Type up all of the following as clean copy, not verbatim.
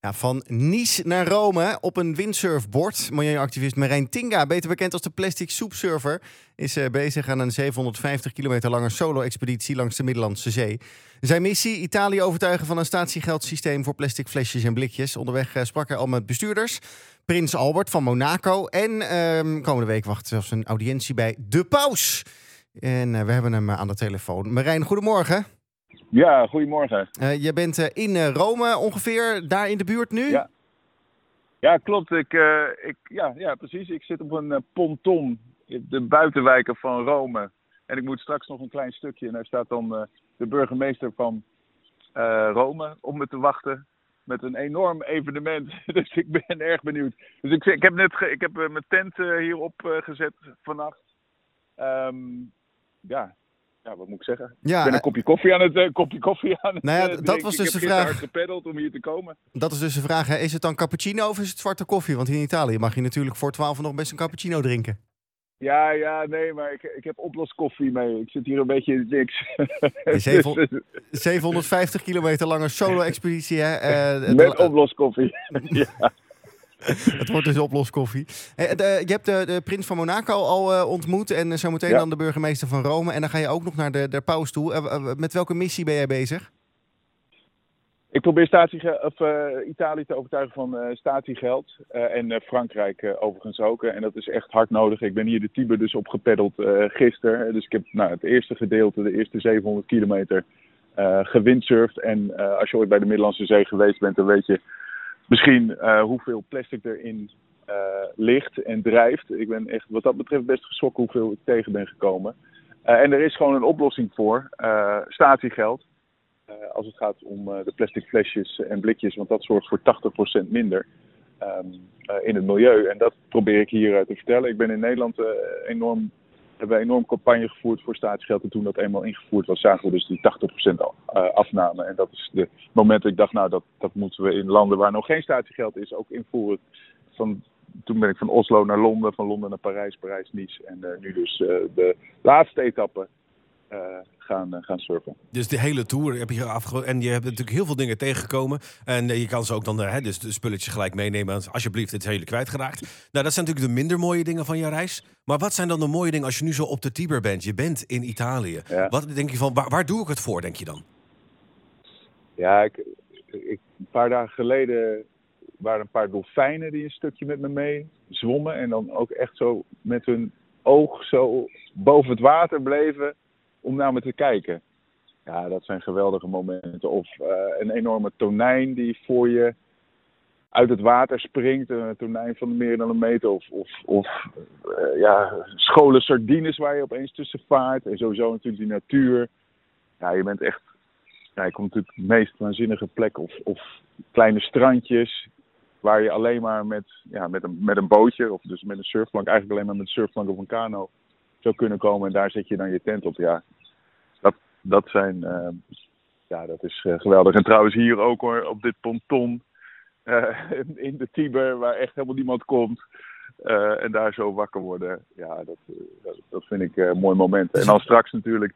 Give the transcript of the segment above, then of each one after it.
Ja, van Nice naar Rome op een windsurfboard. Milieuactivist Marijn Tinga, beter bekend als de Plastic Soepsurfer, is bezig aan een 750 kilometer lange solo-expeditie langs de Middellandse Zee. Zijn missie: Italië overtuigen van een statiegeldsysteem voor plastic flesjes en blikjes. Onderweg sprak hij al met bestuurders. Prins Albert van Monaco. En komende week wacht zelfs een audiëntie bij de paus. En we hebben hem aan de telefoon. Marijn, goedemorgen. Ja, goedemorgen. Je bent in Rome ongeveer, daar in de buurt nu? Ja klopt. Ja, precies. Ik zit op een ponton in de buitenwijken van Rome. En ik moet straks nog een klein stukje. En daar staat dan de burgemeester van Rome op me te wachten. Met een enorm evenement. Dus ik ben erg benieuwd. Dus ik heb mijn tent hierop gezet vannacht. Ja, wat moet ik zeggen? Ja, ik ben een kopje koffie aan het nou ja, dat was dus de vraag. Ik heb hard gepeddeld om hier te komen. Dat is dus de vraag. Hè? Is het dan cappuccino of is het zwarte koffie? Want in Italië mag je natuurlijk voor 12 nog best een cappuccino drinken. Ja, nee, maar ik heb oploskoffie mee. Ik zit hier een beetje in niks. 750 kilometer lange solo-expeditie, hè? Met oploskoffie. Ja. Het wordt dus oploskoffie. Je hebt de prins van Monaco al ontmoet en zometeen dan de burgemeester van Rome. En dan ga je ook nog naar de paus toe. Met welke missie ben jij bezig? Ik probeer Italië te overtuigen van statiegeld. En Frankrijk overigens ook. En dat is echt hard nodig. Ik ben hier de Tiber dus opgepeddeld gisteren. Dus ik heb het eerste gedeelte, de eerste 700 kilometer, gewindsurfd. En als je ooit bij de Middellandse Zee geweest bent, dan weet je misschien hoeveel plastic erin ligt en drijft. Ik ben echt wat dat betreft best geschrokken hoeveel ik tegen ben gekomen. En er is gewoon een oplossing voor. Statiegeld. Als het gaat om de plastic flesjes en blikjes. Want dat zorgt voor 80% minder in het milieu. En dat probeer ik hier te vertellen. Ik ben in Nederland hebben we een enorm campagne gevoerd voor statiegeld. En toen dat eenmaal ingevoerd was, zagen we dus die 80% afname. En dat is het moment dat ik dacht, dat moeten we in landen waar nog geen statiegeld is ook invoeren. Toen ben ik van Oslo naar Londen, van Londen naar Parijs, Parijs-Nice. En nu dus de laatste etappe gaan surfen. Dus de hele tour heb je afgerond. En je hebt natuurlijk heel veel dingen tegengekomen. En je kan ze ook dan dus de spulletjes gelijk meenemen. Alsjeblieft, dit is hele kwijtgeraakt. Nou, dat zijn natuurlijk de minder mooie dingen van je reis. Maar wat zijn dan de mooie dingen als je nu zo op de Tiber bent? Je bent in Italië. Ja. Wat denk je van, waar doe ik het voor, denk je dan? Ja, een paar dagen geleden waren een paar dolfijnen die een stukje met me mee zwommen. En dan ook echt zo met hun oog zo boven het water bleven om naar me te kijken. Ja, dat zijn geweldige momenten. Of een enorme tonijn die voor je uit het water springt. Een tonijn van meer dan een meter. Of scholen sardines waar je opeens tussen vaart. En sowieso natuurlijk die natuur. Ja, je bent echt... Ja, je komt natuurlijk de meest waanzinnige plekken. Of kleine strandjes waar je alleen maar met een bootje, of dus met een surfplank, eigenlijk alleen maar met een surfplank of een kano zou kunnen komen. En daar zet je dan je tent op. Ja, dat is geweldig. En trouwens hier ook hoor, op dit ponton in de Tiber, waar echt helemaal niemand komt. En daar zo wakker worden. Ja, dat vind ik een mooi moment. En dan straks natuurlijk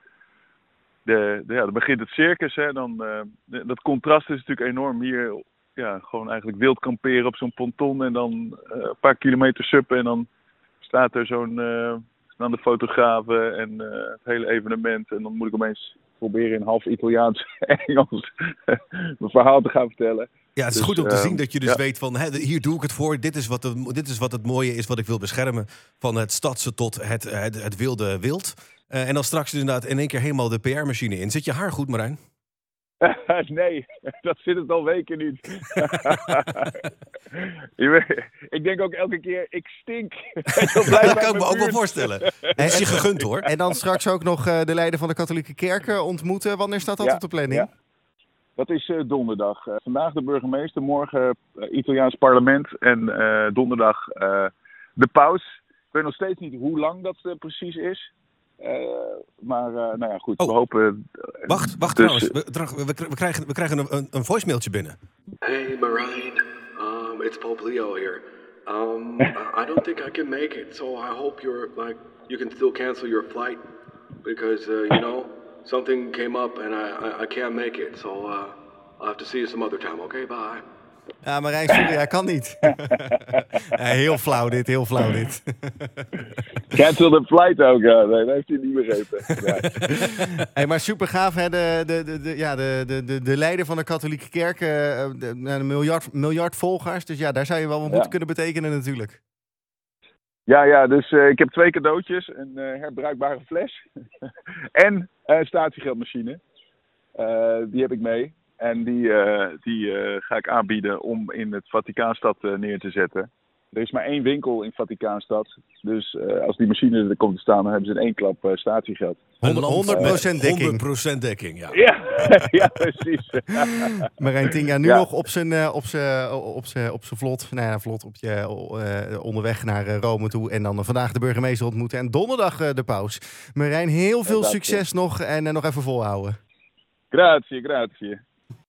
dan begint het circus. Hè. Dat contrast is natuurlijk enorm. Hier gewoon eigenlijk wild kamperen op zo'n ponton. En dan een paar kilometer suppen. En dan staat er staan de fotografen en het hele evenement. En dan moet ik opeens proberen in half Italiaans Engels mijn verhaal te gaan vertellen. Ja, het is goed om te zien dat je dus weet van, hier doe ik het voor. Dit is wat het mooie is wat ik wil beschermen. Van het stadse tot het wilde wild. En dan straks inderdaad in één keer helemaal de PR-machine in. Zit je haar goed, Marijn? Nee, dat zit het al weken niet. Ik denk ook elke keer, ik stink. Dat kan ik me ook wel voorstellen. Het is je gegund hoor. En dan straks ook nog de leider van de katholieke kerk ontmoeten. Wanneer staat dat op de planning? Ja. Dat is donderdag. Vandaag de burgemeester, morgen Italiaans parlement en donderdag de paus. Ik weet nog steeds niet hoe lang dat precies is. Maar goed, we hopen... Wacht trouwens, we krijgen een voicemailtje binnen. Hey Marijn, it's Pope Leo here. I don't think I can make it, so I hope you can still cancel your flight. Because, something came up and I can't make it, so I'll have to see you some other time, okay? Bye. Ja, Marijn, sorry, hij kan niet. Heel flauw dit, heel flauw dit. Cancel the flight ook, ja. Nee, dat heeft hij niet begrepen. Ja. Hey, maar super gaaf, hè? De leider van de katholieke kerk, een miljard volgers. Dus ja, daar zou je wel wat moeten kunnen betekenen natuurlijk. Ja, dus ik heb 2 cadeautjes. Een herbruikbare fles en een statiegeldmachine. Die heb ik mee. En die ga ik aanbieden om in het Vaticaanstad neer te zetten. Er is maar 1 winkel in Vaticaanstad. Dus als die machine er komt te staan, dan hebben ze in 1 klap statiegeld. 100% dekking. 100% dekking, ja. Ja, precies. Marijn Tinga nu nog op zijn vlot. Nou ja, vlot op onderweg naar Rome toe. En dan vandaag de burgemeester ontmoeten. En donderdag de paus. Marijn, heel veel succes nog. En nog even volhouden. Grazie.